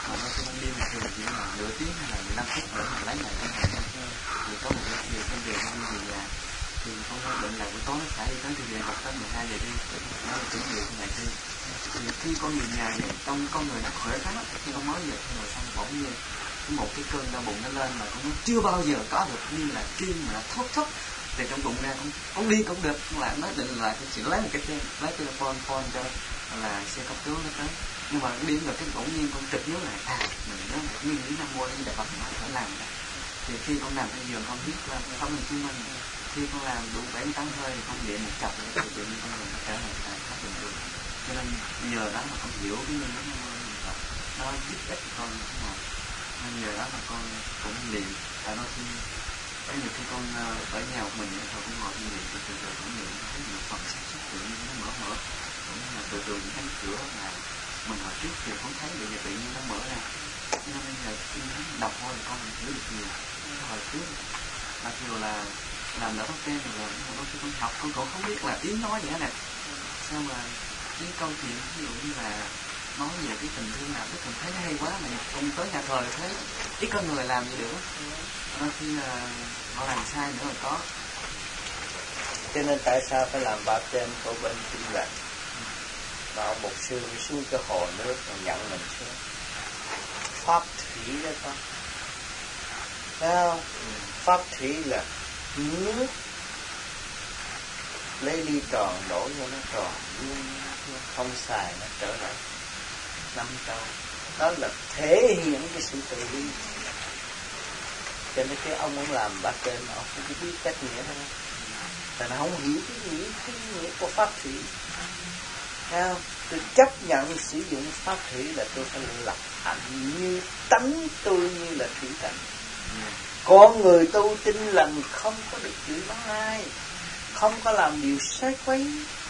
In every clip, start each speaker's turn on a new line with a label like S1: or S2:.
S1: mà nó cứ ban đêm thường chỉ là nửa tiếng hay là 15 phút để mà lấy lại cái ngày đó. Thì có một cái điều công việc đi về nhà thì không có định là buổi tối nó phải đi tới thì về học tới 12 giờ đi, nó là chuẩn bị cái ngày thi. Thì khi con người nhà vậy, trong con người nó khỏe khoắn khi con nói vậy rồi xong bỗng nhiên một cái cơn đau bụng nó lên mà con nó chưa bao giờ có được, như là kim mà thốt thốt từ trong bụng ra, con đi cũng được, con lại nói định là con chỉ lấy một cái lấy telephone phone cho là xe cấp cứu nó tới. Nhưng mà đi rồi cái bỗng nhiên con trực nhớ lại mình nhớ là nguyên lý Nam Mô A Di Đà Phật mà phải làm đó. Thì khi con nằm trên giường con biết là không mình chứng minh, khi con làm đủ 7-8 hơi thì con dậy một chập thì tự nhiên con người nó trở lại khác bình thường. Cho nên nhờ đó mà con hiểu cái nguyên lý Nam Mô A Di Đà Phật nó giúp ích con như thế nào. Nên nhờ đó mà con cũng luyện. Tại đôi khi cái nhiều khi con ở nhà một mình thôi cũng ngồi như vậy từ từ cũng luyện thấy một phần sản xuất tự nhiên nó mở cũng là từ từ những cánh cửa mà mình hồi trước thì không thấy, bây giờ tự nhiên nó mở ra. Nên bây giờ khi đọc thôi con hiểu được nhiều. Hồi trước mặc dù là làm đỡ bác trên rồi đôi khi con học con cũng không biết là ý nói gì hết nè, sao mà cái câu chuyện ví dụ như là nói về cái tình thương nào tức mình thấy hay quá mà không tới nhà thờ thấy ít có người làm gì được, đôi khi là họ làm sai nữa rồi có.
S2: Cho nên tại sao phải làm báp tên của bên Kinh Lành? Mà ông mục sư mới xuống cái hồ nước và nhận mình xuống. Pháp thủy đó con. Thấy không? Pháp thủy là nước lấy ly tròn đổ vô nó tròn, không xài nó trở lại 5 trâu. Đó là thể hiện cái sự từ bi. Cho nên cái ông muốn làm bác tên mà ông không biết cách nghĩa đâu. Tại nó không hiểu cái nghĩa của pháp thủy. Thấy không? Tôi chấp nhận sử dụng pháp thủy là tôi phải lập hạnh như tánh tôi như là thủy cảnh. Con người tu tinh lành không có được chửi mắng ai, không có làm điều sai quấy,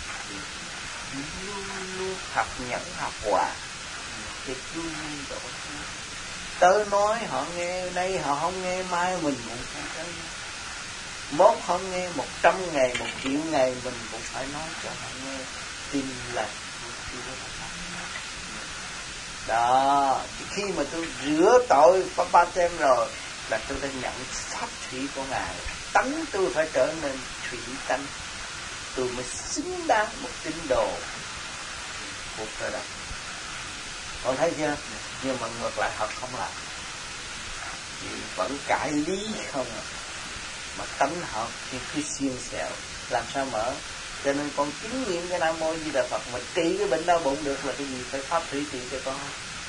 S2: luôn luôn học nhẫn học hòa thì luôn luôn độ. Tớ nói họ nghe, nay họ không nghe, mai mình cũng phải tới. Mốt không nghe 100 ngày, 1 triệu ngày mình cũng phải nói cho họ nghe. Tin là đó, khi mà tôi rửa tội Papa Tem rồi là tôi đã nhận pháp thủy của Ngài. Tánh tôi phải trở nên thủy tánh, tôi mới xứng đáng một tín đồ của Cơ Đốc. Con thấy chưa? Nhưng mà ngược lại họ không làm, thì vẫn cãi lý không à. Mà tánh họ cứ xiên xẹo, làm sao mở? Cho nên con chứng nghiệm cái Nam Mô A Di Đà Phật mà trị cái bệnh đau bụng được là cái gì? Phải pháp thủy trị cho con.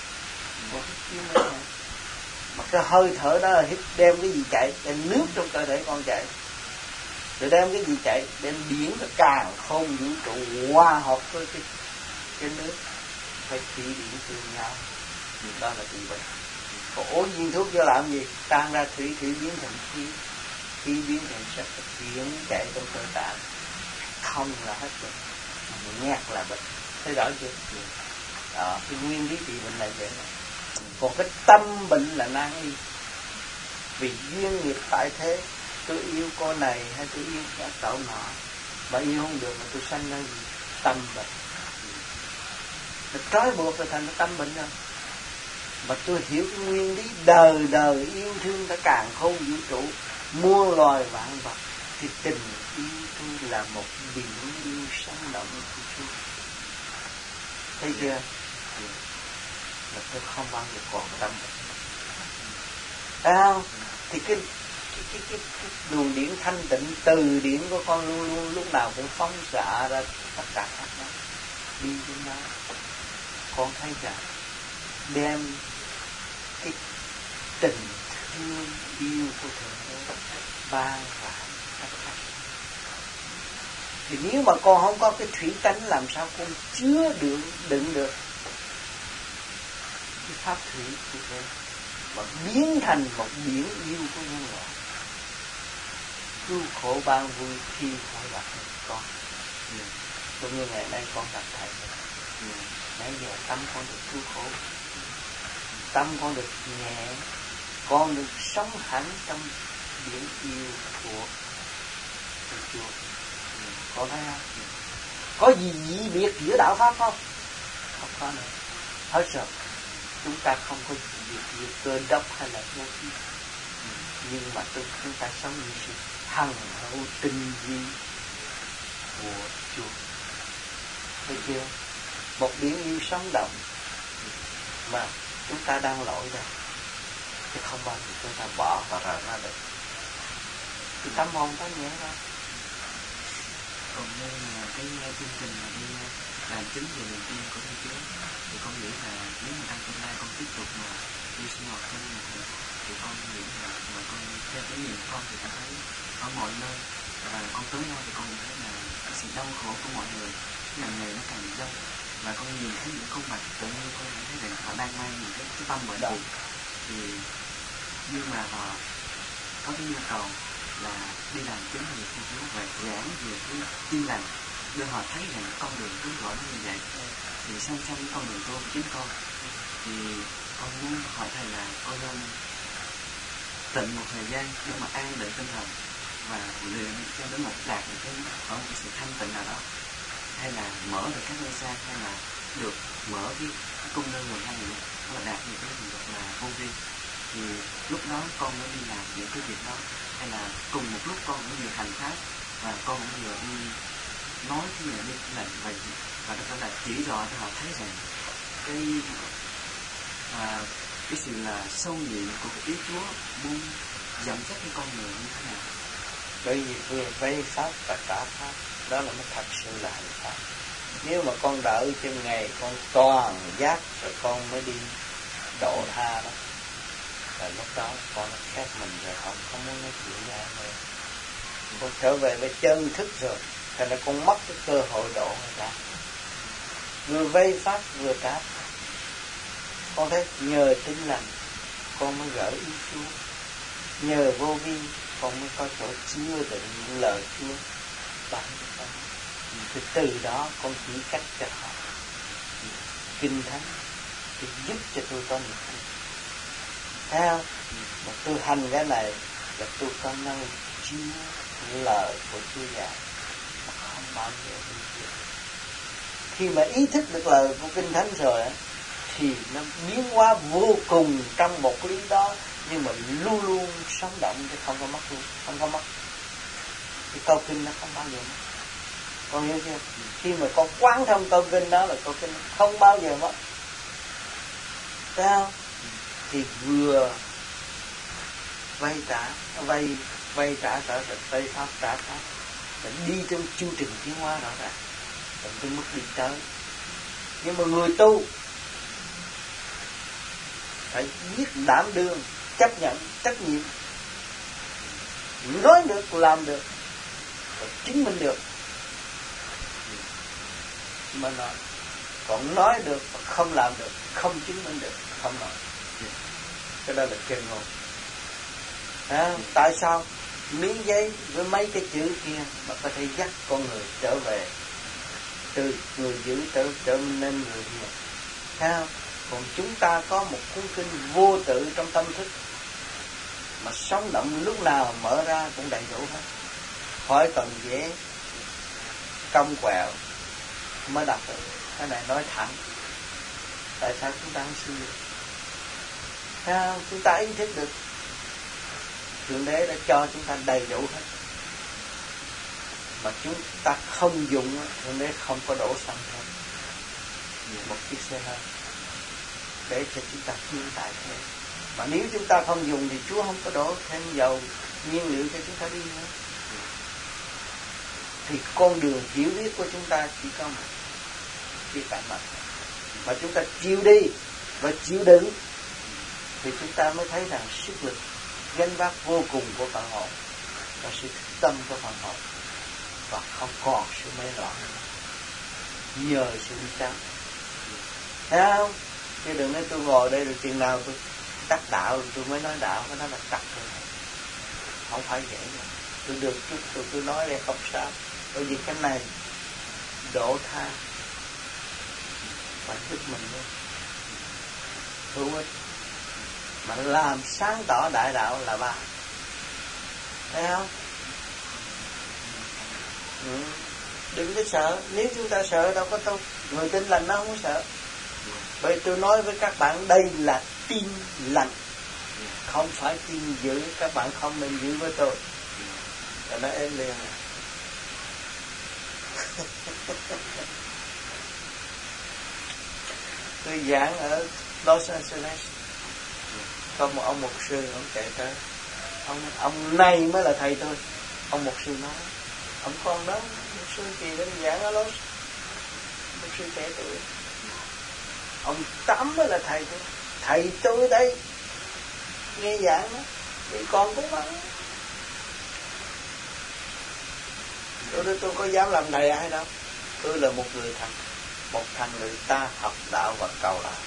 S2: Mà cái hơi thở đó là hít đem cái gì chạy? Đem nước trong cơ thể con chạy. Rồi đem cái gì chạy? Đem điển nó càng không vũ trụ hòa hợp với cái nước. Phải thủy điển tương nhau. Đó là trị bệnh. Còn uống viên thuốc cho làm gì? Tan ra thủy biến thành khí. Khí biến thành sắc, chuyển chạy trong cơ tạng. Không là hết bệnh, nhạt là bệnh. Thấy rõ chưa? Đó, cái nguyên lý trị bệnh là vậy. Còn cái tâm bệnh là nan y. Vì duyên nghiệp tại thế, tôi yêu con này hay tôi yêu cái cậu nọ, mà yêu không được mà tôi sanh ra gì? Tâm bệnh. Nó trói buộc rồi thành tâm bệnh rồi. Mà tôi hiểu cái nguyên lý đời đời yêu thương cả càn khôn vũ trụ, muôn loài vạn vật, thì tình yêu tôi là một biển yêu sống động của Chúa. Thấy chưa? Là tôi không bao giờ còn tâm. Thấy không? Thì cái luồng điển thanh tịnh từ điển của con luôn luôn lúc nào cũng phóng xạ ra tất cả các đó. Đi trên đó. Con thấy rằng đem cái tình thương yêu của Thượng Đế ban rãi tất cả. Thì nếu mà con không có cái thủy tánh làm sao con chứa đựng được cái pháp thủy của Thượng Đế mà biến thành một biển yêu của nhân loại, cứu khổ ban vui khi phải gặp con. Cũng như ngày nay con gặp thầy, nãy giờ tâm con được cứu khổ, tâm con được nhẹ, con được sống hẳn trong biển yêu của Chúa. Con thấy không? Có gì dị biệt giữa đạo pháp không? Không có nữa. Hết rồi. chúng ta không có việc cơ đốc hay là vô vi, nhưng mà chúng ta sống như sự hằng hữu tinh vi của Chúa. Thấy chưa? Một biển yêu sống động mà chúng ta đang lội ra, chứ không bao giờ chúng ta bỏ và rời ra được. Thì tâm hồn ta nhẹ ra.
S1: Còn đây là cái chương trình mà đi làm chứng về niềm tin của Thiên Chúa, thì con nghĩ là nếu mà trong tương lai con tiếp tục mà đi sinh hoạt trong nhà thờ, thì con nghĩ là mà con theo cái nhìn con thì con thấy ở mọi nơi và con tới đâu thì con thấy là sự đau khổ của mọi người ngày ngày nó càng dâng, và con nhìn thấy những khuôn mặt tự nhiên con thấy rằng họ đang mang những cái tâm bệnh gì, thì nhưng mà họ có cái nhu cầu là đi làm chứng về Thiên Chúa và giảng về cái tin lành, đưa họ thấy rằng con đường cứu rỗi nó như vậy, thì song song với con đường tu của chính con, thì con muốn hỏi thầy là con nên tịnh một thời gian để mà an định tinh thần và luyện cho đến một đạt được cái ở một sự thanh tịnh nào đó, hay là mở được các nơi xa, hay là được mở cái cung đơn lần hai nữa, và đạt được cái hình thức là vô vi, thì lúc đó con mới đi làm những cái việc đó, hay là cùng một lúc con cũng vừa hành pháp và con cũng vừa đi nói cái gì đi lệnh và đó là chỉ rõ cho họ thấy rằng cái sự là sâu nhiệm của cái ý Chúa muốn dẫn dắt cái con người như thế nào.
S2: Bởi vì vừa vây pháp và trả pháp, đó là mới thật sự là hành pháp. Nếu mà con đợi cho ngày con toàn giác rồi con mới đi độ tha đó, là lúc đó con nó khép mình rồi, không muốn nói chuyện với ai nữa. Con trở về với chân thức rồi, thành ra con mất cái cơ hội độ người ta. Vừa vây pháp vừa trả pháp. Con thấy nhờ tin lành con mới gỡ ý Chúa, nhờ vô vi con mới có chỗ chứa đựng những lời Chúa ban cho con. Thì từ đó con chỉ cách cho họ kinh thánh thì giúp cho tôi có niềm tin. Thấy không? Mà tôi hành cái này là tôi có nơi chứa lời của Chúa dạy, mà không bao giờ đi chuyện. Khi mà ý thức được lời của kinh thánh rồi thì nó biến hóa vô cùng trong một lý đó, nhưng mà luôn luôn sống động chứ không có mất luôn, không có mất. Cái câu kinh nó không bao giờ mất. Con hiểu chưa? Khi mà con quán thông câu kinh đó là câu kinh không bao giờ mất. Thấy không? Thì vừa vay trả trở thành vay pháp trả pháp, để đi trong chương trình tiến hóa rõ ràng, để tôi mức đi tới. Nhưng mà người tu phải biết đảm đương, chấp nhận trách nhiệm, nói được làm được, và chứng minh được mà nói. Còn nói được mà không làm được, không chứng minh được, không nói. Cái đó là kêu ngôn. Tại sao miếng giấy với mấy cái chữ kia mà có thể dắt con người trở về từ người dữ trở nên người hiền? Thấy không? Còn chúng ta có một cuốn kinh vô tự trong tâm thức mà sống động, lúc nào mở ra cũng đầy đủ hết, khỏi cần dễ cong quẹo mới đọc được. Cái này nói thẳng. Tại sao chúng ta không suy nghĩ? Thấy không? Chúng ta ý thức được Thượng Đế đã cho chúng ta đầy đủ hết, mà chúng ta không dùng, Thượng Đế không có đổ xăng thêm một chiếc xe hơi để cho chúng ta tiến tại thế. Mà nếu chúng ta không dùng thì Chúa không có đổ thêm dầu nhiên liệu cho chúng ta đi nữa. Thì con đường hiểu biết của chúng ta chỉ có một cái cảnh mặt, mà chúng ta chịu đi và chịu đựng thì chúng ta mới thấy rằng sức lực gánh vác vô cùng của phần hồn và sự tâm của phần hồn, và không còn sự mê loạn nữa, nhờ sự đi trắng. Thấy không? Chứ đừng nói tôi ngồi đây rồi chừng nào tôi đắc đạo tôi mới nói đạo, cái đó là trật rồi. Không phải vậy nữa. Tôi được chút tôi nói đây không sao, bởi vì cái này độ tha và giúp mình luôn, hữu ích. Mà làm sáng tỏ đại đạo là ba. Thấy không? Đừng có sợ. Nếu chúng ta sợ đâu có tốt. Người tin lành nó không có sợ. Bởi tôi nói với các bạn đây là tin lành, không phải tin dữ. Các bạn không nên giữ với tôi. Rồi nó êm liền à. Tôi giảng ở Los Angeles, có một ông mục sư, ông chạy tới, ông này mới là thầy tôi. Ông mục sư nói, ông con đó, mục sư kỳ đến giảng ở Los, mục sư trẻ tuổi. Ông Tám mới là thầy tôi đây, nghe giảng đó, thì con cũng ăn. Tôi có dám làm thầy ai đâu. Tôi là một thằng người ta học đạo và cầu đạo.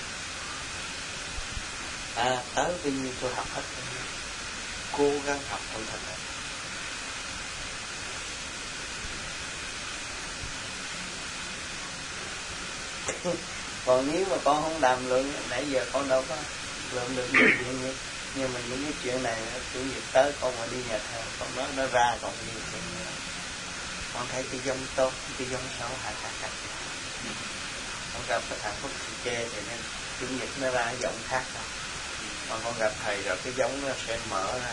S2: Tới bao nhiêu tôi học hết, cố gắng học trong thật này. Còn nếu mà con không đàm luận, nãy giờ con đâu có luận được nhiều chuyện như. Nhưng mà những cái chuyện này, chủ nhật tới con mà đi nhà thờ, con nói nó ra còn nhiều chuyện nữa. Con thấy cái giống tốt, cái giống xấu hạ cách. Con gặp cái thằng Phúc Thị Chê thì nên chủ nhật nó ra giọng khác rồi. Còn con gặp thầy rồi cái giống nó sẽ mở ra,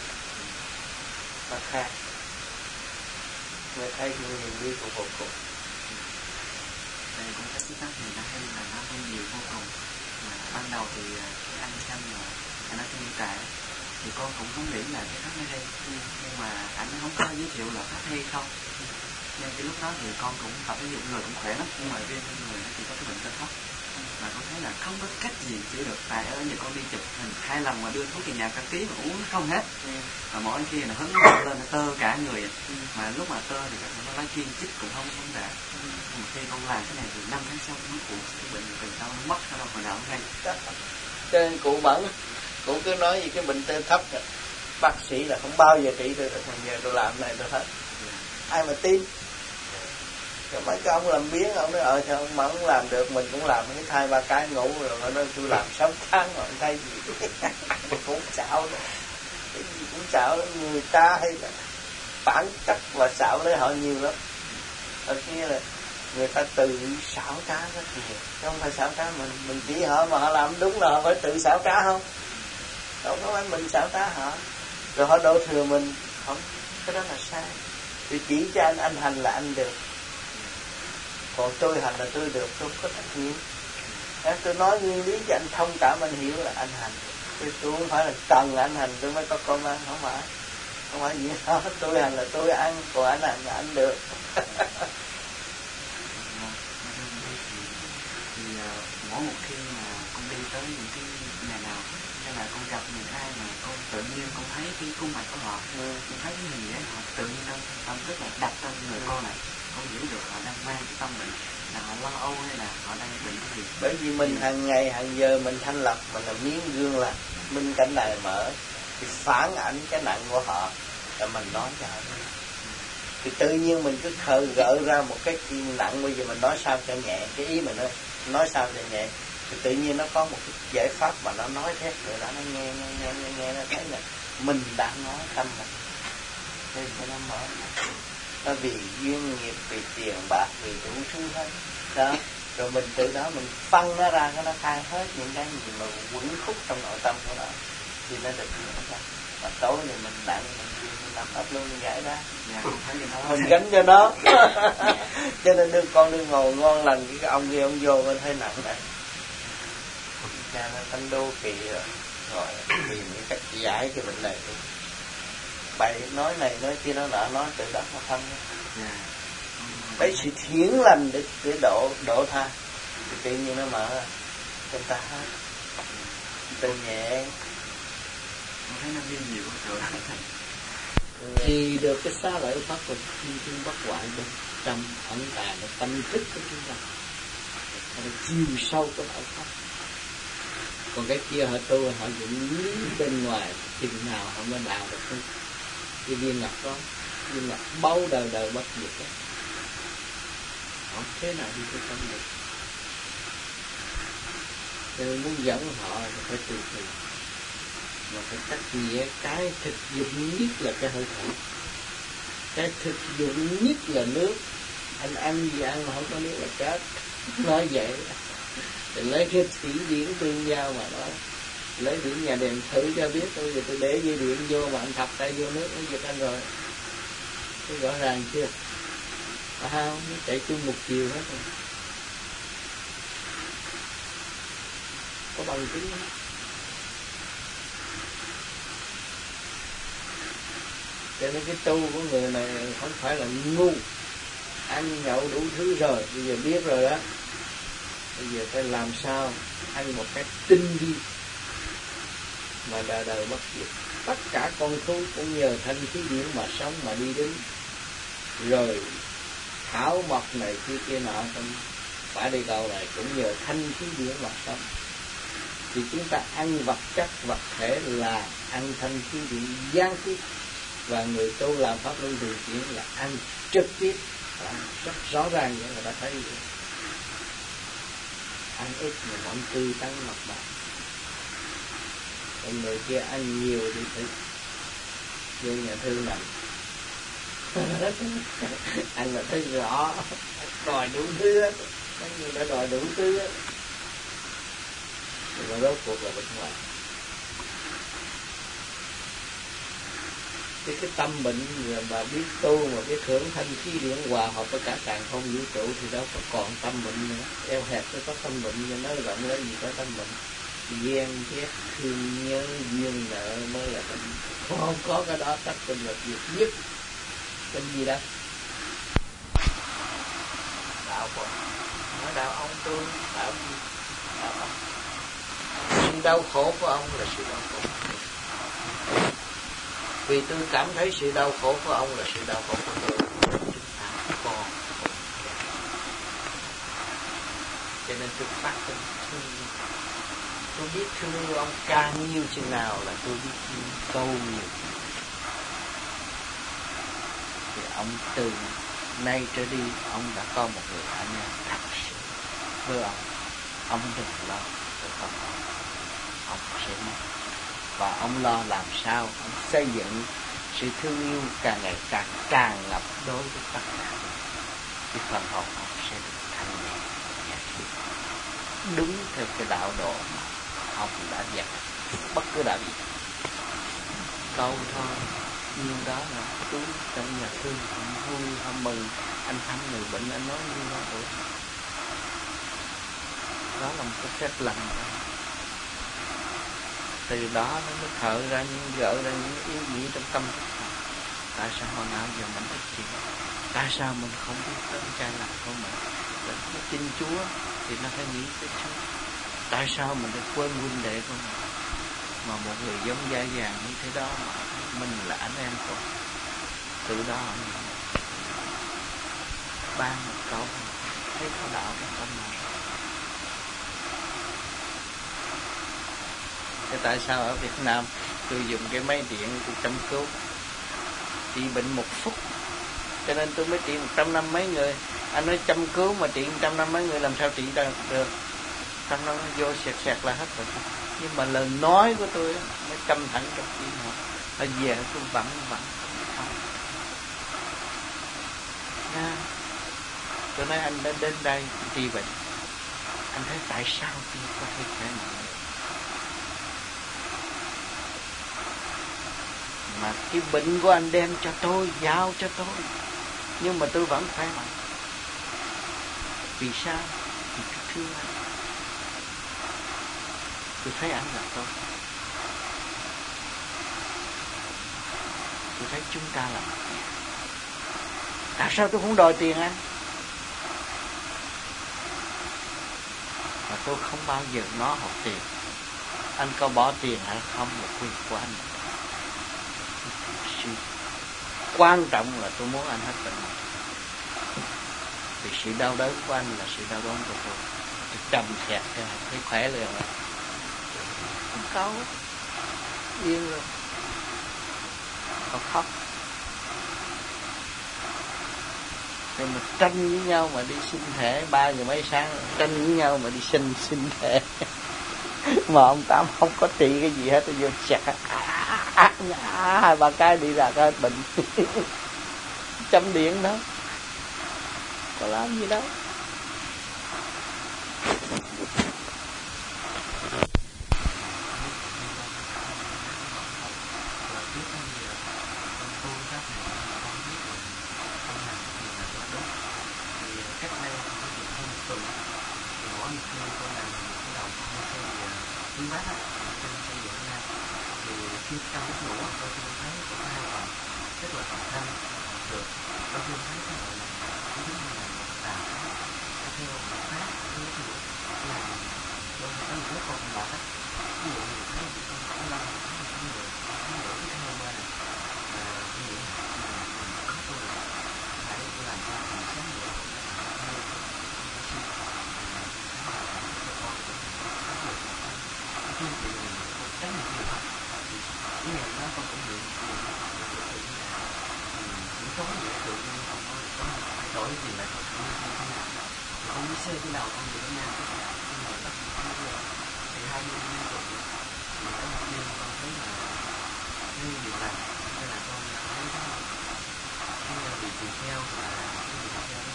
S2: nó khác. Người thấy nhiều lý của vô cùng.
S1: Thầy cũng thấy cái pháp này nó hay là nó hay nhiều vô cùng. Mà ban đầu thì anh Khanh mà anh nói trong trại thì con cũng không nghĩ là cái pháp nó hay, nhưng mà anh không có giới thiệu là pháp hay không. Nhưng cái lúc đó thì con cũng tập ví dụ người cũng khỏe lắm, nhưng mà riêng con người nó chỉ có cái bệnh tơ thóc. Mà con thấy là không có cách gì chữa được. Tại ở nhà con đi chụp hình 2 lần mà đưa thuốc về nhà cả ký mà uống nó không hết. Mà mỗi khi nó hứng lên nó tơ cả người. Mà lúc mà tơ thì nó nói kiên chích cũng không đã. Mà khi con làm cái này thì 5 tháng sau nó cũng cái bệnh từ đâu nó mất đâu hồi nào cũng hay.
S2: Cho nên cụ bẩn, cụ cứ nói gì cái bệnh tơ thấp rồi. Bác sĩ là không bao giờ trị được. Bây giờ tôi làm này tôi hết. Ai mà tin? Rồi mấy cái ông làm biến, ông nói sao ông mà ông làm được, mình cũng làm cái 2-3 cái ngủ rồi nó nói tôi làm 6 tháng rồi thấy gì cũng xạo đó. Cái gì cũng xạo, người ta hay là bản chất và xạo lấy họ nhiều lắm. Ở kia là người ta tự xạo cá rất nhiều, không phải xạo cá mình chỉ họ mà họ làm đúng là họ phải tự xạo cá không? Đâu có phải mình xạo cá họ, rồi họ đổ thừa mình không, cái đó là sai. Tôi chỉ cho anh hành là anh được. Còn tôi hành là tôi được, tôi không có trách nhiệm. Tôi nói nguyên lý cho anh thông cảm, anh hiểu là anh hành. Tôi không phải là cần anh hành tôi mới có con ăn, không phải gì đó. Tôi hành là tôi ăn, còn anh hành là anh được.
S1: Thì mỗi một khi mà con đi tới những cái nhà nào hay là con gặp những ai mà con tự nhiên con thấy cái khuôn mặt của họ, con thấy cái hình dáng họ tự nhiên tâm rất là đặt trong người con này, con hiểu được họ đang mang cái tâm bệnh, là họ lo âu hay là họ đang bệnh cái gì.
S2: Bởi vì mình hàng ngày hàng giờ mình thanh lập, mình là miếng gương là minh cảnh đài mở, thì phản ảnh cái nặng của họ là mình nói cho họ. Thì tự nhiên mình cứ gợi ra một cái nặng, bây giờ mình nói sao cho nhẹ, cái ý mình nói sao cho nhẹ, thì tự nhiên nó có một cái giải pháp mà nó nói thế rồi đó, nó nghe nó thấy là mình đang nói tâm mình, nên nó mở. Nó vì duyên nghiệp, vì tiền bạc, vì đủ thứ hết đó, rồi mình từ đó mình phân nó ra, nó khai hết những cái gì mà quẩn khúc trong nội tâm của nó, thì nó được giải ra. Mà tối thì mình nặng, mình nằm ấp luôn, mình giải ra, mình gánh cho nó. Cho nên con đừng ngồi ngon lành, cái ông kia ông vô mình hơi nặng này, cha nó thanh đô kỳ rồi tìm cái cách giải cái bệnh này. Bày nói này nói kia nó nọ, nói tự đắc nó thân. Đấy sự thiển lành để độ tha, thì tự nhiên nó mở ra cho ta hết, từ nhẹ.
S1: Con thấy nó đi nhiều chỗ đó.
S2: Thì được cái xá lợi pháp của thiên thiên bất hoại bên trong ẩn tàng cái tâm thức của chúng ta, nó chiều sâu cái đạo pháp. Còn cái kia họ tu họ dựng bên ngoài, chừng nào họ mới đào được cái viên ngọc đó, viên ngọc báu đời đời bất diệt đó. Họ thế nào đi tới tâm được. Cho nên muốn dẫn họ phải từ từ, mà phải cách nghĩa. Cái thực dụng nhất là cái hơi thở, cái thực dụng nhất là nước. Anh ăn gì ăn mà không có nước là chết, nói vậy. Thì lấy cái thủy điển tương giao mà nói, lấy điển nhà đèn thử cho biết. Bây giờ tôi để dây điện vô mà anh thọc tay vô nước nó giật anh rồi. Thấy rõ ràng chưa? Không, nó chạy chung một chiều hết rồi. Có bằng chứng hết. Cho nên cái tu của người này không phải là ngu, ăn nhậu đủ thứ rồi, bây giờ biết rồi đó. Bây giờ phải làm sao ăn một cách tinh vi mà đời đời bất diệt. Tất cả con thú cũng nhờ thanh khí điển mà sống mà đi đứng. Rồi thảo mộc này kia nọ trong quả địa cầu này cũng nhờ thanh khí điển mà sống. Thì chúng ta ăn vật chất vật thể là ăn thanh khí điển gián tiếp, và người tu làm pháp luân thường chuyển là ăn trực tiếp. Rất rõ ràng vậy là đã thấy vậy. Ăn ít mà vẫn tươi tắn mặt bạc. Còn người kia ăn nhiều thì phải vô nhà thương nằm. Ăn là thấy rõ, đòi đủ thứ hết. Mấy người đã đòi đủ thứ hết. Mà rốt cuộc là bên ngoài. Cái tâm bệnh mà biết tu mà biết hưởng thanh khí điển hòa hợp với cả càn không vũ trụ thì đâu có còn tâm bệnh nữa. Eo hẹp nó có tâm bệnh, nhưng nói rộng lên gì có tâm bệnh. Ghen ghét thương nhớ duyên nợ mới là bệnh. Không có cái đó tất tình là việc nhất. Bệnh gì đâu? Đạo Phật. Nói đạo ông tôi, đạo gì? Đạo ông. Sự đau khổ của ông là sự đau khổ. Vì tôi cảm thấy sự đau khổ của ông là sự đau khổ của tôi. Cho nên tôi phát tâm thương. Tôi biết thương ông càng nhiêu chừng nào là tôi biết câu nhiều. Thì ông từ nay trở đi ông đã có một người anh em thật sự với ông. Ông đừng lo, ông sẽ mất. Và ông lo làm sao ông xây dựng sự thương yêu càng ngày càng tràn ngập đối với tất cả. Thì phần hồn ông sẽ được thanh nhẹ, đúng theo cái đạo độ mà ông đã dạy. Bất cứ đạo gì câu thôi, nhưng đó là chú trong nhà thương, ông vui, ông mừng, anh thăm người bệnh, anh nói như đó rồi. Đó là một cái phép lành. Từ đó nó mới thở ra những gỡ ra những ý nghĩ trong tâm thức. Tại sao hồi nào giờ mình thích chuyện? Tại sao mình không biết đến trai lạc của mình? Nó tin Chúa thì nó phải nghĩ tới Chúa. Tại sao mình lại quên huynh đệ của mình? Mà một người giống da vàng như thế đó mà mình là anh em của. Từ đó mình ban một câu thấy có đạo trong tâm này. Thế tại sao ở Việt Nam tôi dùng cái máy điện tôi chăm cứu trị bệnh 1 phút, cho nên tôi mới trị 100 năm mấy người. Anh nói chăm cứu mà trị 100 năm mấy người làm sao trị được? 100 năm vô sẹt là hết rồi. Nhưng mà lời nói của tôi mới căm thẳng trong tim họ. Ở về tôi vặn nha. Tôi nói anh đã đến đây trị bệnh, anh thấy tại sao tôi có thể khỏe mạnh? Mà cái bệnh của anh đem cho tôi, giao cho tôi, nhưng mà tôi vẫn khỏe mạnh. Vì sao? Vì tôi thương anh. Tôi thấy anh là tôi. Tôi thấy chúng ta là một nhà. Tại sao tôi không đòi tiền anh? Mà tôi không bao giờ nói học tiền. Anh có bỏ tiền hay không là quyền của anh. Quan trọng là tôi muốn anh hết bệnh. Vì sự đau đớn của anh là sự đau đớn của tôi. Tôi trầm xẹt cho thấy khỏe liền rồi. Không có yên rồi. Còn khóc. Rồi mà tranh với nhau mà đi xin thẻ 3 giờ mấy sáng, tranh với nhau mà đi xin thẻ. Mà ông Tám không có trị cái gì hết, tôi vô chặt hai ba cái đi ra cái bệnh. Châm điện đó, có làm gì đâu.
S1: trên xây dựng ra. Thì khi trong lúc ngủ tôi thấy có hai phần, tức là phần thân được, tôi thấy cái gọi là cái thứ như là một tà nó theo một pháp cái lúc ngủ là đôi khi có một lúc còn bạc á, ví dụ như thấy con có lăn thấy người cái theo qua này mà như vậy mình có tôi là phải làm sao mình sáng dậy cái chuyện này cũng tránh được nhiều hơn. Cái này nó con cũng hiện những tối vậy tự nhiên không có thay đổi gì lại không như thế nào. Con đi xe cái đầu con đi đến Nam cái này bắt thì hai đêm liên tục thì có một đêm con thấy là cái điều làm hay là con thấy cái bị tùy theo và cái bị tùy theo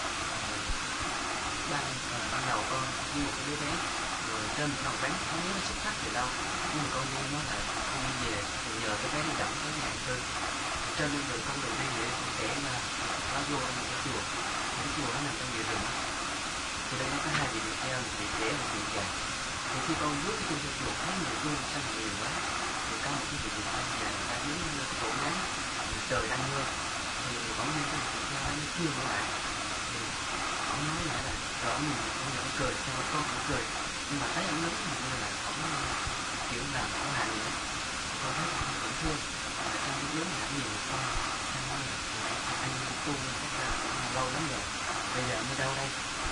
S1: ban đầu con như một cái đứa bé rồi trên một đầu bánh không biết nó xuất phát từ đâu, nhưng mà con nghe nó là con đi về thì giờ cái bé đi đậm tới nhà cư trên lưng đường con đường đi vậy con kể mà nó vô một cái chùa nó nằm trong địa rừng thì đây nó có hai vị theo, một vị trẻ một vị già. Thì khi con bước cái chân chùa thấy người tu sao nhiều quá thì có một cái vị theo già người ta đứng lên cái chỗ nắng trời đang mưa thì bỗng nhiên cái vị theo nó kêu lại thì ông nói lại là rồi ông nhìn ông vẫn cười, sao mà con cũng cười, nhưng mà thấy ông đứng như là ông kiểu làm có hại gì đó. Con thấy ông cũng thương tại sao ông đứng làm gì mà con sao nói là anh tu chắc là lâu lắm rồi bây giờ mới đâu đây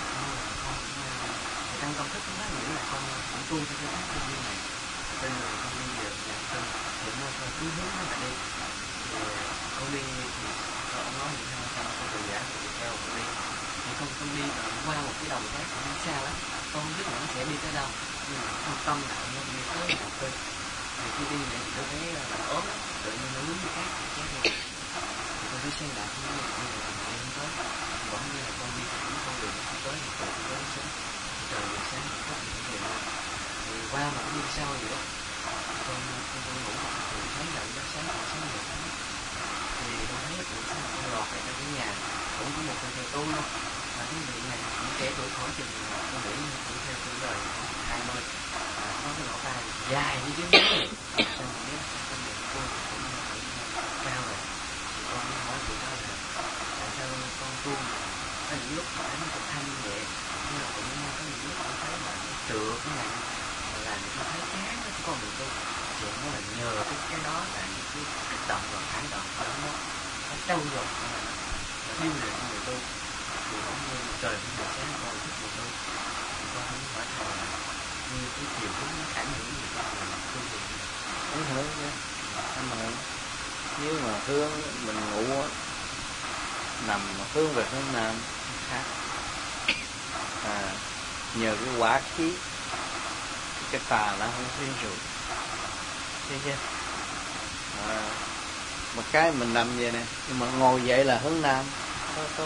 S1: con cũng trong công thức nó nói nghĩa là con cũng tu cho cái ác tu như này nên là con đi về nhà tu thì nó cứ hướng nó lại đi thì con đi thì ông nói gì sao sao con tự giả thì theo con đi thì con đi qua một cái đồng khác nó xa lắm, con không biết là nó sẽ đi tới đâu nhưng mà con tâm lại nó đi tới nhà tu. Thì khi đi vậy thì tôi thấy là ốm lắm, tự nhiên nó lún cái cát thì chết luôn. Thì tôi cứ xem lại cái như là em tới bỗng như là con đi thẳng con đường không tới thì tôi tới xuống trời buổi sáng có những người luôn thì qua một cái đêm sau vậy đó con ngủ thì thấy là nó sáng giờ sáng thì con thấy buổi sáng con lọt lại trong cái nhà cũng có một người thầy tu luôn mà cái vị này cũng trẻ tuổi khỏi chừng con nghĩ cũng theo tuổi đời 20 có cái lỗ tai dài như cái miếng xong rồi biết con người tu cũng cao rồi thì con mới hỏi chị đó là tại sao con tu có những lúc mà nó cũng thanh nhẹ nhưng mà cũng có những lúc con thấy là trượt cái này là người ta thấy chán đó con người tu thì nó là nhờ cái đó là những cái kích động và phản động đó nó trâu rồi là nó điêu luyện con người tu thì bỗng nhiên trời cũng buổi sáng con thích người tu thì con không hỏi thầy là như cái chiều hướng nó ảnh hưởng gì con người tu gì
S2: ảnh hưởng chứ ảnh hưởng. Nếu mà hướng mình ngủ nằm hướng về hướng nam khác nhờ cái quả khí cái tà nó không phiên rượu thấy chưa một cái mình nằm vậy nè nhưng mà ngồi dậy là hướng nam đó tốt,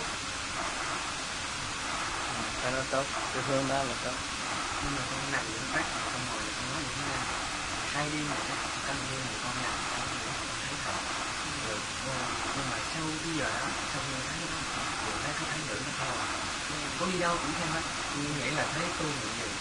S2: cái đó tốt, cái hướng đó là tốt.
S1: Nhưng mà con nằm những phát con ngồi là con nói như thế nào hai đêm rồi đó con đêm rồi con nằm con thấy thật rồi nhưng mà sau bây giờ đó sau khi thấy đó rồi thấy cái thấy nữ nó theo có đi đâu cũng theo hết nhưng nghĩ là thấy tu nhiều nhiều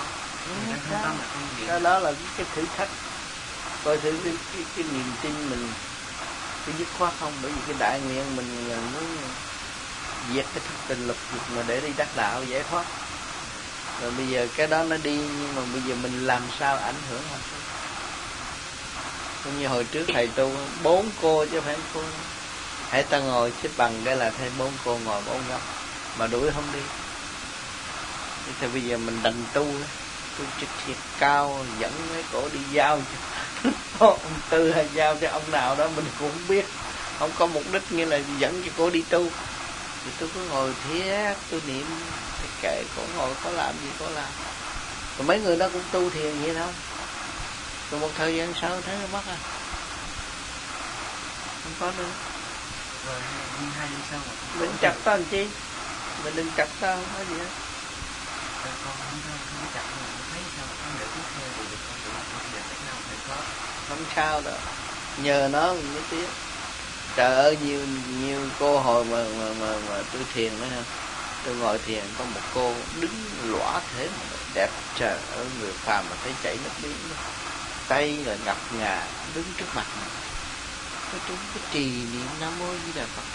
S2: cái đó là cái thử thách coi thử cái niềm tin mình cái dứt khoát không, bởi vì cái đại nguyện mình muốn diệt cái thất tình lục dục mà để đi đắc đạo giải thoát rồi bây giờ cái đó nó đi nhưng mà bây giờ mình làm sao ảnh hưởng không? Cũng như hồi trước thầy tu 4 cô chứ phải cô hãy ta ngồi xếp bằng cái là thêm 4 cô ngồi 4 góc mà đuổi không đi thì bây giờ mình đành tu trực thiệt cao dẫn mấy cổ đi giao ông Tư hay giao cho ông nào đó mình cũng không biết, không có mục đích nghĩa là dẫn cho cổ đi tu thì tôi cứ ngồi thiết tôi niệm thì kệ cổ ngồi có làm gì có làm rồi mấy người đó cũng tu thiền vậy thôi rồi một thời gian sau thấy nó mất không có nữa
S1: rồi 2 năm sau
S2: đừng chặt tao làm chi mình đừng chặt tao không có gì hết
S1: con không chặt mà thấy sao con để tiếp theo thì con tự con giờ thấy nào phải có
S2: không sao đâu nhờ nó mới tiếp. Trời ơi nhiều cô hồi mà tôi thiền nữa ha, tôi ngồi thiền có một cô đứng lõa thế mà đẹp trời ở người phàm mà thấy chảy nước miếng, tay là ngập ngà đứng trước mặt này. Cái trì niệm Nam Mô Di Đà Phật.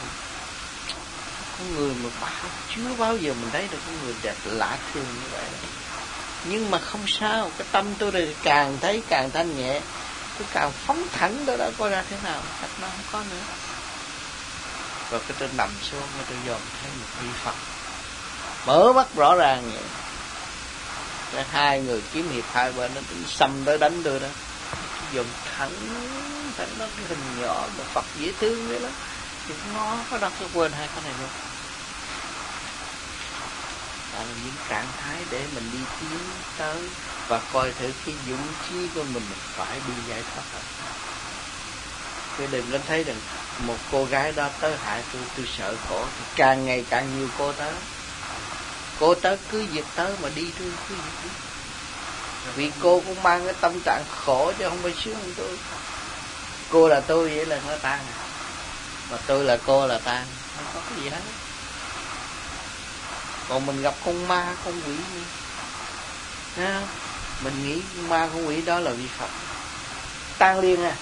S2: Con người mà chưa bao giờ mình thấy được con người đẹp lạ thường như vậy. Nhưng mà không sao, cái tâm tôi rồi càng thấy càng thanh nhẹ, tôi càng phóng thẳng đó đã coi ra thế nào, cách nó không có nữa. Rồi cái tôi nằm xuống, tôi dòm thấy một vị Phật mở mắt rõ ràng vậy. Cái hai người kiếm hiệp hai bên nó xâm tới đánh tôi đó, dùng thẳng nó cái hình nhỏ mà Phật dễ thương vậy đó, thì nó có đọc cái quên hai cái này luôn. Đó là những trạng thái để mình đi tiến tới và coi thử cái dũng khí của mình phải đi giải thoát rồi. Chứ đừng có thấy rằng một cô gái đó tới hại tôi sợ khổ, thì càng ngày càng nhiều cô tới cứ việc tới mà đi tôi cứ việc đi. Vì cô cũng mang cái tâm trạng khổ chứ không phải sướng hơn tôi. Cô là tôi vậy là nó tan, mà tôi là cô là tan, không có cái gì hết. Còn mình gặp con ma con quỷ gì, thấy không? Mình nghĩ con ma con quỷ đó là vị Phật, tan liền à.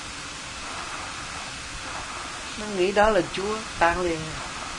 S2: Nó nghĩ đó là Chúa, tan liền à.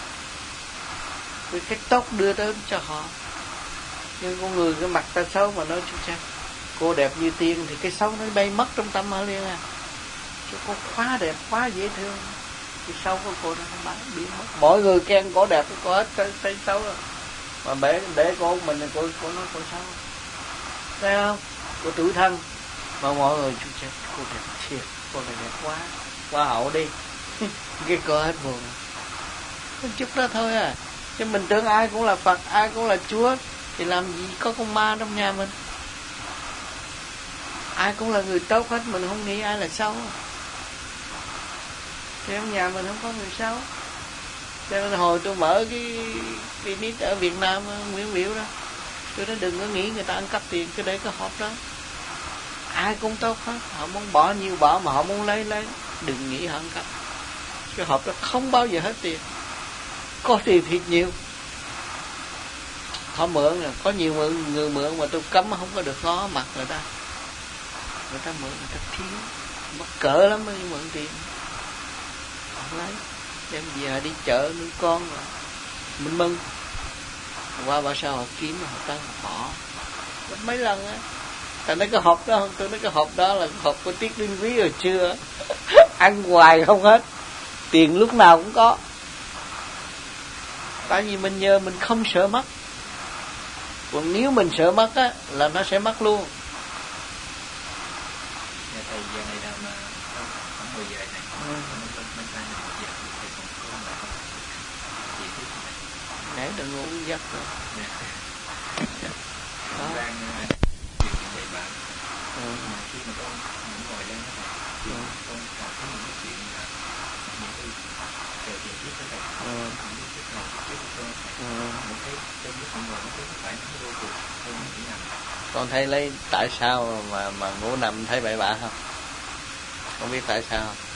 S2: Vì cái tốt đưa tới cho họ. Nhưng con người cái mặt ta xấu mà nói chú cha, cô đẹp như tiên thì cái xấu nó bay mất trong tâm họ liền à. Chứ cô quá đẹp, quá dễ thương, cái xấu của cô nó không biến mất. Mỗi người khen cô đẹp cô hết cái xấu rồi. Mà để cô mình thì cô nói cô xấu, thấy không? Cô tủi thân, mà mọi người chú cha cô đẹp thiệt, cô này đẹp quá, qua hậu đi. Cái cô hết buồn, một chút đó thôi à. Chứ mình tưởng ai cũng là Phật, ai cũng là Chúa, thì làm gì có con ma trong nhà mình. Ai cũng là người tốt hết, mình không nghĩ ai là xấu. Thì trong nhà mình không có người xấu. Cho nên hồi tôi mở cái business ở Việt Nam, Nguyễn Biểu đó, tôi nói đừng có nghĩ người ta ăn cắp tiền, cứ để cái hộp đó. Ai cũng tốt hết, họ muốn bỏ nhiều bỏ, mà họ muốn lấy, đừng nghĩ họ ăn cắp. Cái hộp đó không bao giờ hết tiền, có tiền thiệt nhiều. Họ mượn rồi, có nhiều người mượn mà tôi cấm không có được ngó mặt người ta. Người ta mượn, người ta thiếu, mắc cỡ lắm mới mượn tiền. Họ lấy, đem về đi chợ nuôi con rồi. Mình mừng. Qua bao sao họ kiếm rồi họ tới họ bỏ. Mấy lần á. Tôi nói cái hộp đó, tôi nói cái hộp đó là hộp của Tiết Linh Quý rồi chưa. Ăn hoài không hết. Tiền lúc nào cũng có. Tại vì mình nhờ mình không sợ mất. Còn nếu mình sợ mất á, là nó sẽ mất luôn.
S1: Thầy giờ này nào mà khoảng 10 giờ này,
S2: nãy đừng ngủ giấc rồi. Đó.
S1: Khi mà con ngồi lên thì con cảm thấy những cái chuyện là những cái trò chuyện tiếp với thầy, những cái chuyện này tiếp với con, một cái trong cái phần ngồi nó thấy phải nó vô cùng hơn nghĩ rằng.
S2: Con thấy lấy tại sao mà ngủ nằm thấy bậy bạ không? Con biết tại sao không?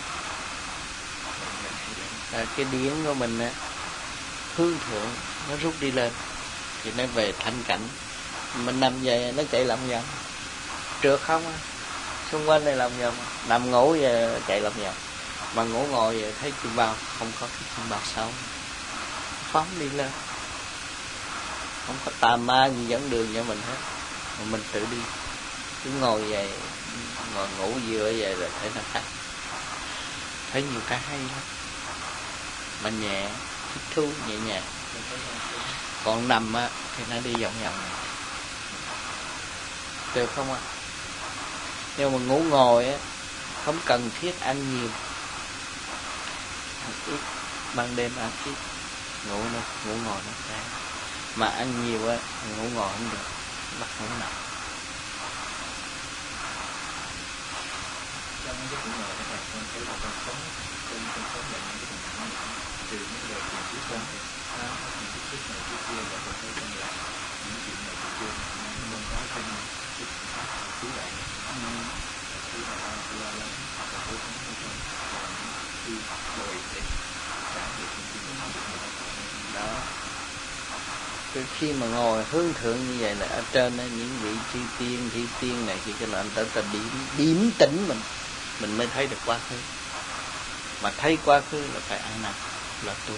S2: Cái điển của mình á, hướng thượng nó rút đi lên thì nó về thanh cảnh. Mình nằm về nó chạy lòng vòng, trượt không á, xung quanh này lòng vòng, nằm ngủ về chạy lòng vòng, mà ngủ ngồi về thấy chim bao, không có cái chim bao xấu, phóng đi lên, không có tà ma gì dẫn đường cho mình hết, mà mình tự đi, cứ ngồi về, ngồi ngủ vừa về rồi thấy nó khác, thấy nhiều cái hay lắm, mà nhẹ, thích thú nhẹ nhàng. Còn nằm á thì nó đi vòng vòng này, được không ạ? Nhưng mà ngủ ngồi á không cần thiết ăn nhiều, ăn ít, ban đêm ăn ít, ngủ ngồi nó khá. Mà ăn nhiều á ngủ ngồi không được, bắt ngủ nằm.
S1: Trong cái giấc ngủ này các con thấy là con sống nhận những cái tình cảm từ những lời chuyện trước con, những cái trước này trước kia, và con thấy rằng là những chuyện này trước kia con có trong cái chú đại khi mà lo lắng hoặc là cố gắng hay không, và khi rồi để trả được những chuyện đó.
S2: khi mà ngồi hướng thượng như vậy là ở trên đó, những vị chư tiên, thị tiên này thì cái là anh ta điểm tỉnh mình mới thấy được quá khứ. Mà thấy quá khứ là phải ăn năn, là tu.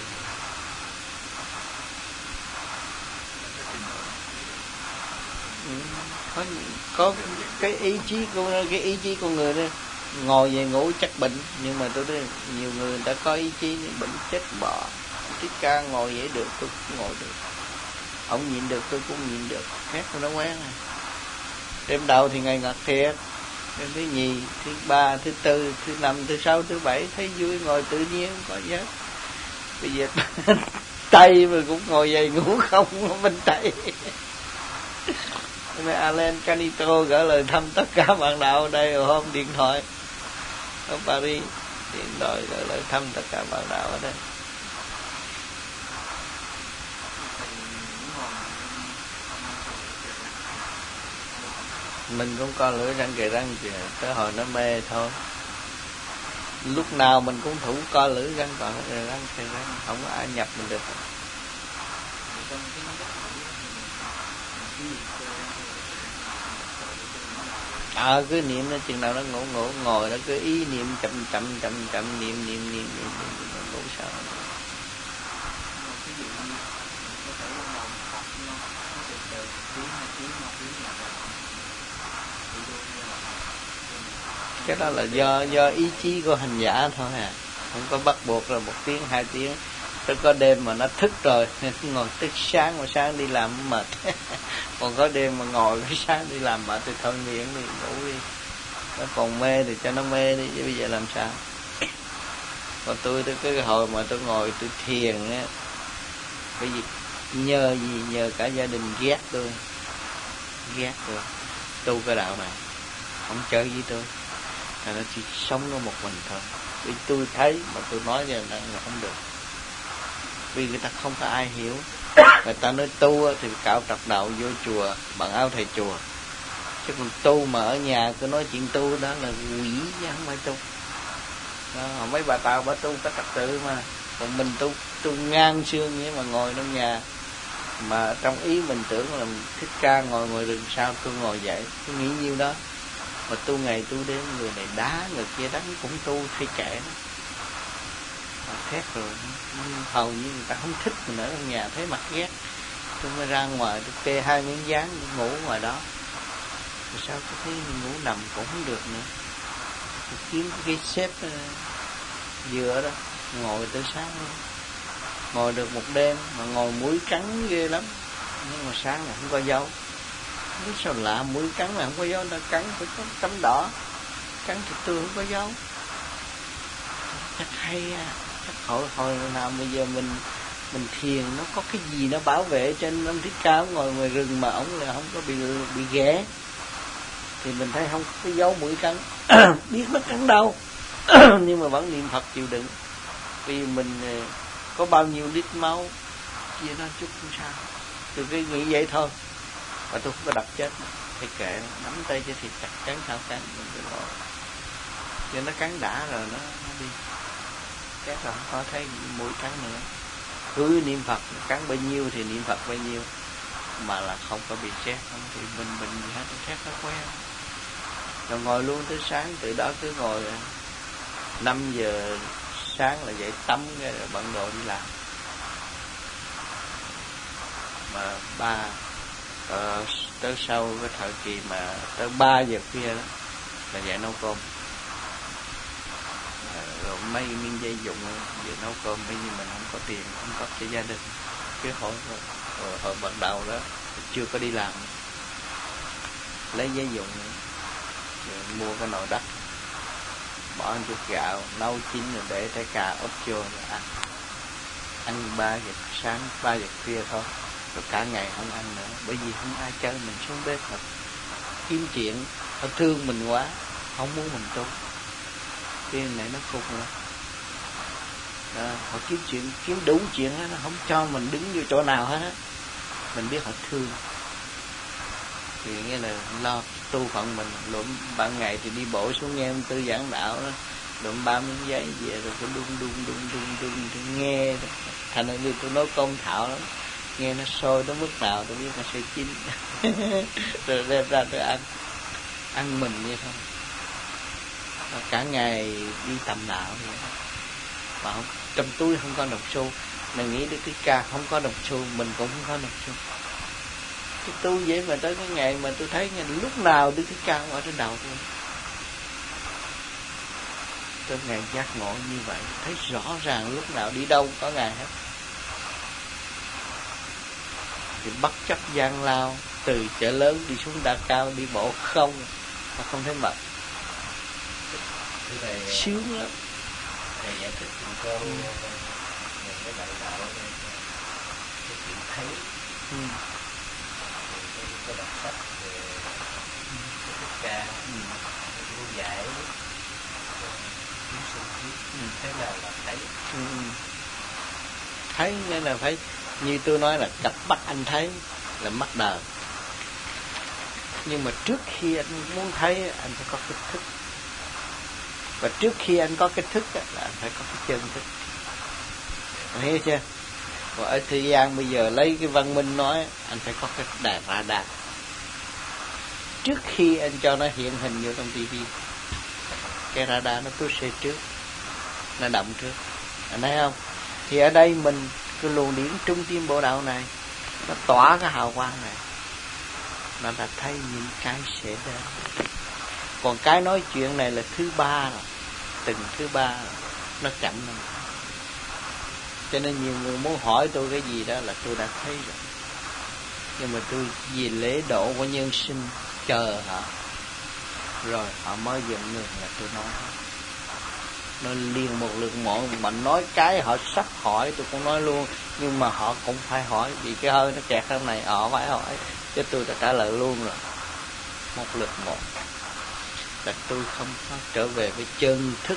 S2: Có cái ý chí con người đó, ngồi về ngủ chắc bệnh, nhưng mà tôi thấy nhiều người đã có ý chí bệnh chết bỏ. Thích Ca ngồi vậy được, tôi cũng ngồi được. Ông nhịn được, tôi cũng nhịn được. Khác nó quen rồi. Đêm đầu thì ngày ngặt thiệt, đêm thứ nhì, thứ ba, thứ tư, thứ năm, thứ sáu, thứ bảy thấy vui, ngồi tự nhiên không có gì hết. Bây giờ tay mà cũng ngồi dậy ngủ không bên tay. Mấy Alan Canito gửi lời thăm tất cả bạn đạo ở đây rồi hôm điện thoại ở Paris, điện thoại gửi lời thăm tất cả bạn đạo ở đây. Mình cũng co lưỡi răng kề răng kìa, tới hồi nó mê thôi. Lúc nào mình cũng thủ co lưỡi răng còn kề răng, không có ai nhập mình được. Cứ niệm nó chừng nào nó ngủ ngồi nó cứ ý niệm chậm niệm ngủ sao. Cái đó là do ý chí của hành giả thôi à, không có bắt buộc là 1 tiếng 2 tiếng. Tôi có đêm mà nó thức rồi ngồi tới sáng, mà sáng đi làm mệt. Còn có đêm mà ngồi tới sáng đi làm mệt thì thôi miệng đi ngủ đi. Nó còn mê thì cho nó mê đi, chứ bây giờ làm sao. Còn tôi cái hồi mà tôi ngồi tôi thiền á, bởi vì nhờ cả gia đình ghét tôi tu cái đạo này không chơi với tôi, là nó chỉ sống nó một mình thôi. Vì tôi thấy mà tôi nói ra là không được, vì người ta không có ai hiểu. Người ta nói tu thì cạo trọc đạo vô chùa bằng áo thầy chùa, chứ còn tu mà ở nhà cứ nói chuyện tu đó là quỷ chứ không phải tu đó. Mấy bà tao bà tu có trật tự mà, còn mình tu ngang xương vậy mà ngồi trong nhà. Mà trong ý mình tưởng là Thích Ca ngồi ngoài rừng, sao tôi ngồi dậy tôi nghĩ nhiêu đó. Mà tu ngày tu đêm, người này đá người kia đánh cũng tu thấy kệ đó. Thét rồi hầu như người ta không thích mình ở trong nhà, thấy mặt ghét. Tôi mới ra ngoài tôi kê 2 miếng dán ngủ ngoài đó. Rồi sao tôi thấy ngủ nằm cũng không được nữa. Tôi kiếm cái xếp dừa đó, ngồi tới sáng luôn. Ngồi được 1 đêm mà ngồi mũi cắn ghê lắm. Nhưng mà sáng là không có dấu. Không biết sao lạ, mũi cắn là không có dấu, ta cắn phải có chấm đỏ, cắn thịt tươi không có dấu. Chắc hay à. Chắc hồi nào bây giờ mình thiền nó có cái gì nó bảo vệ trên ông Thích Ca ngồi ngoài rừng mà ổng là không có bị ghẻ, thì mình thấy không có cái dấu mũi cắn. Biết nó cắn đâu nhưng mà vẫn niệm Phật chịu đựng, vì mình có bao nhiêu lít máu chia nó chút không sao. Tôi cứ nghĩ vậy thôi, và tôi không có đập chết, thì kệ, nắm tay cho thì chặt cắn sao cắn mình cứ lo, cho nó cắn đã rồi nó đi. Chắc là không có thấy mũi cắn nữa. Cứ niệm Phật, cắn bao nhiêu thì niệm Phật bao nhiêu, mà là không có bị chết, không thì mình gì hết, chết nó quen. Rồi ngồi luôn tới sáng, từ đó cứ ngồi 5 giờ sáng là dậy tắm cái rồi bận đồ đi làm. Mà tới sau cái thời kỳ mà tới 3 giờ khuya đó là dậy nấu cơm. Rồi mấy miếng dây dụng về nấu cơm, bởi vì mình không có tiền không có cho gia đình. Cái hồi ban đầu đó chưa có đi làm, lấy giấy dụng rồi mua cái nồi đất, bỏ một chút gạo nấu chín rồi để trái cà ốp vô rồi ăn 3 giờ sáng 3 giờ khuya thôi, rồi cả ngày không ăn nữa, bởi vì không ai chơi. Mình xuống bếp thật kiếm chuyện, họ thương mình quá, không muốn mình tu. Cái này nó khùng lắm đó, họ kiếm chuyện, kiếm đủ chuyện đó, nó không cho mình đứng vô chỗ nào hết á. Mình biết họ thương thì nghĩa là lo tu phận mình. Lụm ban ngày thì đi bộ xuống nghe ông Tư giảng đạo đó, lụm 3 miếng giấy về rồi cứ đung nghe. Thành ra tôi nói công thạo lắm, nghe nó sôi tới mức nào tôi biết nó sẽ chín. Rồi đem ra tôi ăn mình vậy thôi. Cả ngày đi tầm đạo vậy, mà không, trong túi không có đồng xu. Mình nghĩ Đức Thích Ca không có đồng xu, mình cũng không có đồng xu. Cái tu vậy mà tới cái ngày mà tôi thấy lúc nào Đức Thích Ca cũng ở trên đầu tôi. Tới ngày giác ngộ như vậy, thấy rõ ràng lúc nào đi đâu có Ngài hết. Thì bất chấp gian lao, từ chợ lớn đi xuống Đa Cao đi bộ không mà không thấy mệt. Sướng lắm.
S3: Thầy giải thích chúng con những cái đại đạo này, cái chuyện thấy, cái đọc sách về cái Thích Ca, cái giải chúng sinh thiết, thế nào là thấy?
S2: Thấy nghĩa là phải, như tôi nói là cặp mắt anh thấy là mắt đời. Nhưng mà trước khi anh muốn thấy, anh phải có cái thức. Và trước khi anh có cái thức là anh phải có cái chân thức. Anh hiểu chưa? Và ở thế gian bây giờ lấy cái văn minh nói, anh phải có cái đài radar. Trước khi anh cho nó hiện hình vô trong TV, cái radar nó tôi sẽ trước, nó động trước. Anh thấy không? Thì ở đây mình cái luồng điển trung tâm bộ đạo này, nó tỏa cái hào quang này, nó đã thấy những cái sẽ đến. Còn cái nói chuyện này là thứ ba rồi, từng thứ ba rồi, nó chậm lắm. Cho nên nhiều người muốn hỏi tôi cái gì đó là tôi đã thấy rồi. Nhưng mà tôi vì lễ độ của nhân sinh chờ họ, rồi họ mới dựng ngừng là tôi nói. Nó liền một lượt một, mà nói cái họ sắp hỏi tôi cũng nói luôn. Nhưng mà họ cũng phải hỏi, vì cái hơi nó kẹt trong này, họ phải hỏi. Chứ tôi đã trả lời luôn rồi. Một lượt một. Là tôi không có trở về với chân thức,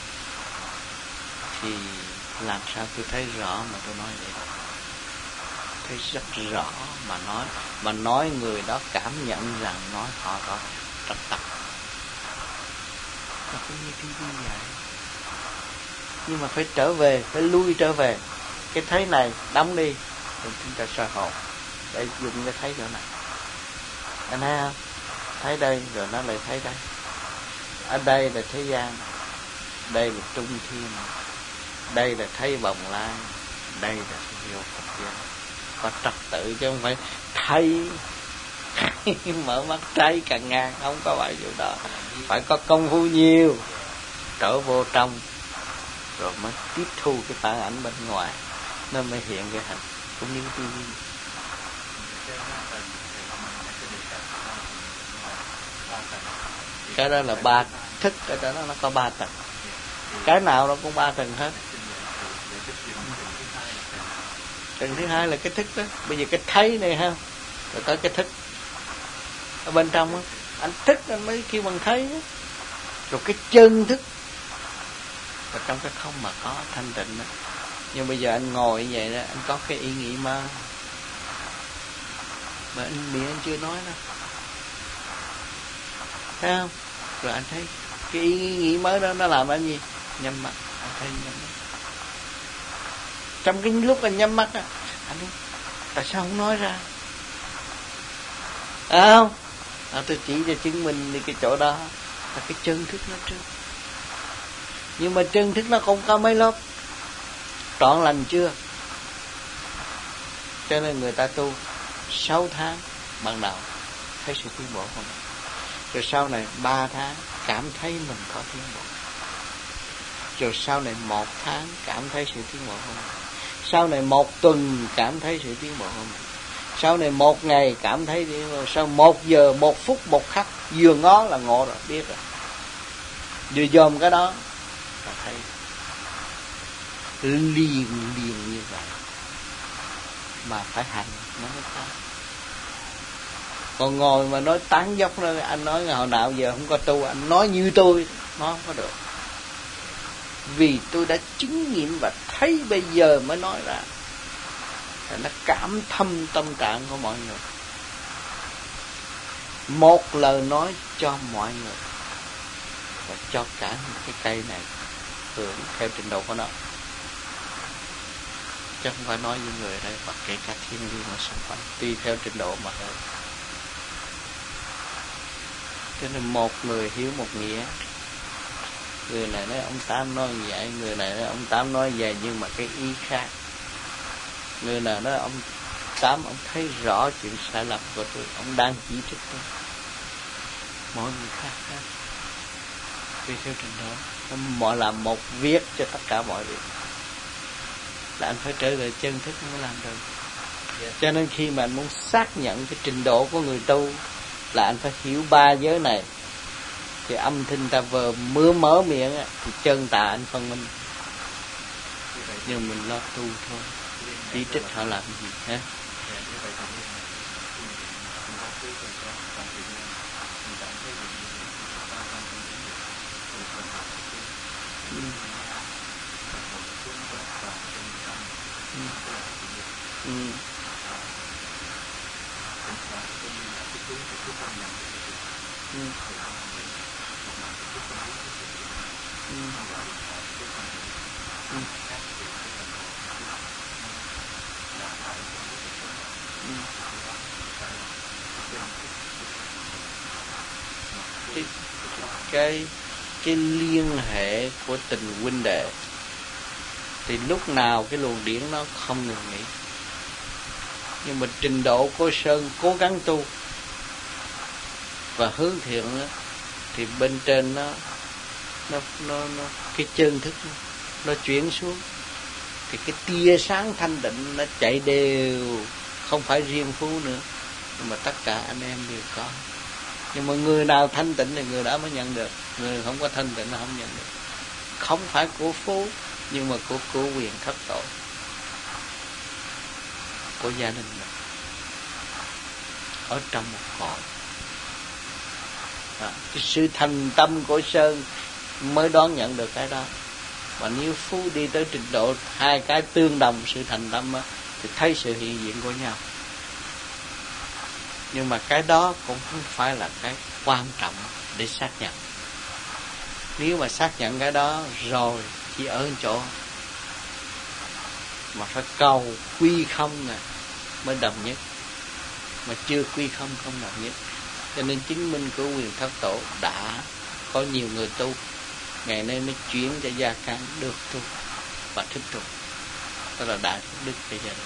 S2: thì làm sao tôi thấy rõ mà tôi nói vậy? Thấy rất rõ mà nói người đó cảm nhận rằng nói họ có trật tập. Nó cũng như TV vậy. Nhưng mà phải trở về, phải lui trở về. Cái thấy này đóng đi, rồi chúng ta soi hồn để dùng cái thấy chỗ này. Anh thấy không? Thấy đây rồi nó lại thấy đây. Ở đây là thế gian, đây là trung thiên, đây là thấy bồng lai, đây là vô Phật giáo. Có trật tự chứ không phải thấy mở mắt thấy càng ngang, không có phải vụ đó. Phải có công phu nhiều, trở vô trong, rồi mới tiếp thu cái phản ảnh bên ngoài, nó mới hiện cái hình. Cũng như TV. Cái đó là ba thức, cái đó nó có 3 tầng. Cái nào nó cũng 3 tầng hết. Tầng thứ hai là cái thức đó. Bây giờ cái thấy này ha, rồi có cái thức ở bên trong đó. Anh thức anh mới kêu bằng thấy đó. Rồi cái chân thức và trong cái không mà có thanh tịnh đó. Nhưng bây giờ anh ngồi như vậy đó, anh có cái ý nghĩ mơ mà miệng anh chưa nói đâu, thấy không? Rồi anh thấy cái ý nghĩ mới đó nó làm anh gì? Nhắm mắt, anh thấy nhắm mắt. Trong cái lúc anh nhắm mắt á, anh nói, tại sao không nói ra? Không? Tôi chỉ cho chứng minh đi cái chỗ đó là cái chân thức nó trước. Nhưng mà chân thức nó không có mấy lớp trọn lành chưa. Cho nên người ta tu 6 tháng ban đầu thấy sự tiến bộ không? Rồi sau này 3 tháng cảm thấy mình có tiến bộ. Rồi sau này 1 tháng cảm thấy sự tiến bộ không? Sau này 1 tuần cảm thấy sự tiến bộ không? Sau này 1 ngày cảm thấy tiến bộ. Sau 1 giờ, 1 phút, 1 khắc vừa ngó là ngộ rồi, biết rồi. Vừa dòm cái đó là thấy liền như vậy. Mà phải hành nó mới có. Còn ngồi mà nói tán dốc đó, anh nói hồi nào giờ không có tu, anh nói như tôi, nó không có được. Vì tôi đã chứng nghiệm và thấy bây giờ mới nói ra. Thì nó cảm thâm tâm trạng của mọi người. Một lời nói cho mọi người và cho cả những cái cây này hưởng theo trình độ của nó. chứ không phải nói với người đây, và kể cả thiên liêng mà xung quanh, tùy theo trình độ mà thôi. Cho nên một người hiểu một nghĩa. Người này nói ông Tám nói vậy, người này nói ông Tám nói vậy, nhưng mà cái ý khác. Người nào nói ông Tám ông thấy rõ chuyện sai lầm của tôi, ông đang chỉ trích tôi. Mỗi người khác khác, tùy theo trình độ. Mọi làm một việc cho tất cả mọi việc, là anh phải trở về chân thức mới làm được. Cho nên khi mà anh muốn xác nhận cái trình độ của người tu, là anh phải hiểu ba giới này. Thì âm thanh ta vừa mới mở miệng thì chân tà anh phân minh. Nhưng mình lo tu thôi, chỉ trích họ làm gì ha. Cái liên hệ của tình huynh đệ thì lúc nào cái luồng điển nó không ngừng nghỉ. Nhưng mà trình độ của Sơn cố gắng tu và hướng thiện đó, thì bên trên nó cái chân thức nó chuyển xuống, thì cái tia sáng thanh định nó chạy đều, không phải riêng Phú nữa, nhưng mà tất cả anh em đều có. Nhưng mà người nào thanh tịnh thì người đó mới nhận được, người không có thanh tịnh là không nhận được. Không phải của Phú, nhưng mà của quyền thất tổ, của gia đình mình, ở trong một cõi. Cái sự thành tâm của Sơn mới đón nhận được cái đó. Mà nếu Phú đi tới trình độ hai cái tương đồng sự thành tâm đó, thì thấy sự hiện diện của nhau. Nhưng mà cái đó cũng không phải là cái quan trọng để xác nhận. Nếu mà xác nhận cái đó rồi chỉ ở chỗ mà phải cầu quy không mới đồng nhất, mà chưa quy không đồng nhất. Cho nên chứng minh của quyền thất tổ đã có nhiều người tu, ngày nay mới chuyển cho gia can được tu và thích tu, đó là đại phúc đức cho gia đình.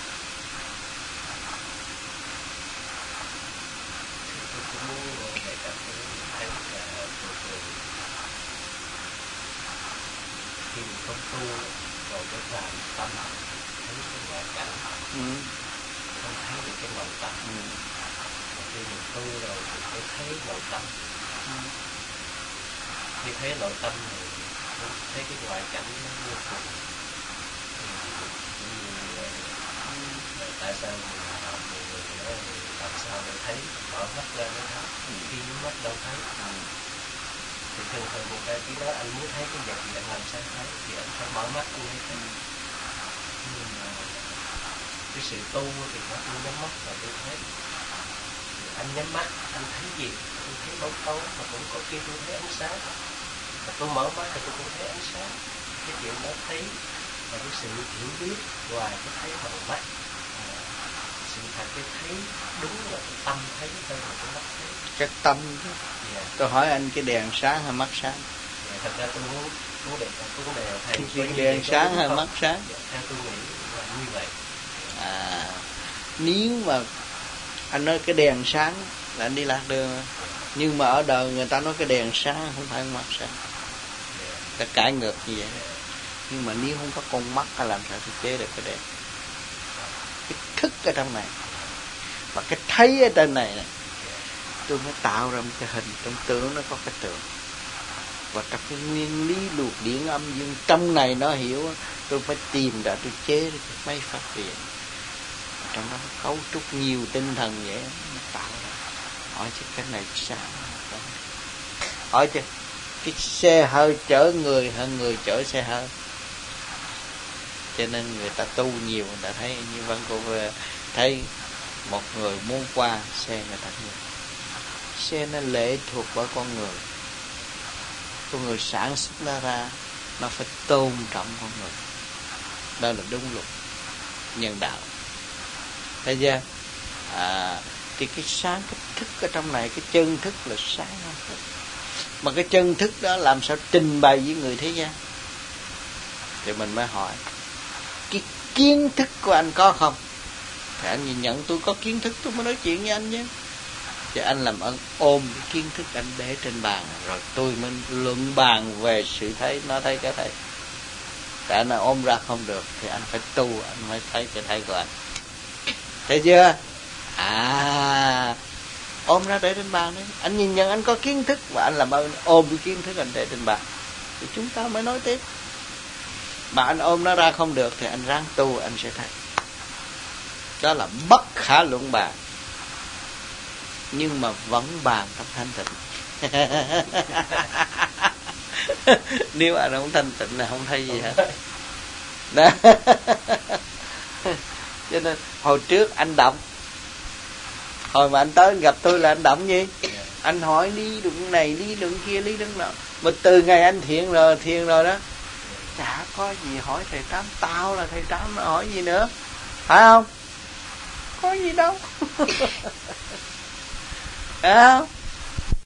S3: Khi mình không tu rồi cái làm tâm thấy cái ngoại cảnh, không thấy được cái nội tâm. Khi mình tu rồi thì phải thấy nội tâm. Khi thấy nội tâm thì thấy cái ngoại cảnh nó vô cùng. Tại sao mọi người nói làm sao để thấy, mở mắt ra mới thấy, khi nhắm mắt đâu thấy. Thì thường thường một cái đó anh muốn thấy cái vật gì anh làm sao thấy, thì anh phải mở mắt anh mới thấy. Nhưng mà cái sự tu thì nó tôi nhắm mắt và tôi thấy. Anh nhắm mắt anh thấy gì? Tôi thấy bóng tối, mà cũng có khi tôi thấy ánh sáng. Và tôi mở mắt thì tôi cũng thấy ánh sáng. Cái chuyện đó thấy là cái sự hiểu biết ngoài cái thấy bằng mắt. Sự thật cái thấy đúng là cái tâm thấy hơn là cái mắt thấy.
S2: Cái tâm chứ. Tôi hỏi anh cái đèn sáng hay mắt sáng?
S3: Thật ra tôi muốn thầy
S2: cái đèn sáng hay mắt sáng?
S3: Theo tôi nghĩ là như vậy.
S2: Nếu mà anh nói cái đèn sáng là anh đi lạc đường, nhưng mà ở đời người ta nói cái đèn sáng không phải mắt sáng, ta cãi ngược như vậy. Nhưng mà nếu không có con mắt là làm sao thì chế được cái đèn? Cái thức ở trong này và cái thấy ở trên này nè, tôi mới tạo ra một cái hình trong tưởng, nó có cái tượng, và trong cái nguyên lý luộc điển âm dương trong này nó hiểu, tôi phải tìm ra, tôi chế ra cái máy phát điện trong đó cấu trúc nhiều tinh thần vậy, nó tạo ra. Hỏi chứ cái này sao? Hỏi chứ cái xe hơi chở người hơn người chở xe hơi. Cho nên người ta tu nhiều, người ta thấy như Văn Cô về thấy một người muốn qua xe người ta nhiều. Xe nó lệ thuộc vào con người. Con người sản xuất nó ra, nó phải tôn trọng con người. Đó là đúng luật. nhân đạo. Thấy chưa? Thì cái sáng, cái thức ở trong này, cái chân thức là sáng hơn. Mà cái chân thức đó làm sao trình bày với người thế gian? Thì mình mới hỏi, cái kiến thức của anh có không? Thì anh nhìn nhận tôi có kiến thức tôi mới nói chuyện với anh chứ. Thì anh làm ơn ôm cái kiến thức anh để trên bàn, rồi tôi mới luận bàn về sự thấy, nó thấy cái thấy. Tại anh ôm ra không được thì anh phải tu, anh mới thấy cái thấy của anh. Thấy chưa? Ôm ra để trên bàn đấy. Anh nhìn nhận anh có kiến thức, và anh làm ơn ôm cái kiến thức anh để trên bàn, thì chúng ta mới nói tiếp. Mà anh ôm nó ra không được thì anh ráng tu, anh sẽ thấy. Đó là bất khả luận bàn, nhưng mà vẫn bàn trong thanh tịnh. Nếu anh không thanh tịnh là không thấy gì hết. Đó. Cho nên hồi trước anh động, hồi mà anh tới anh gặp tôi là anh động gì? Anh hỏi lý luận này, lý luận kia, lý luận nọ. Mà từ ngày anh thiền rồi đó, chả có gì hỏi thầy Tám. Tao là thầy Tám mà hỏi gì nữa, phải không? Có gì đâu. Phải không?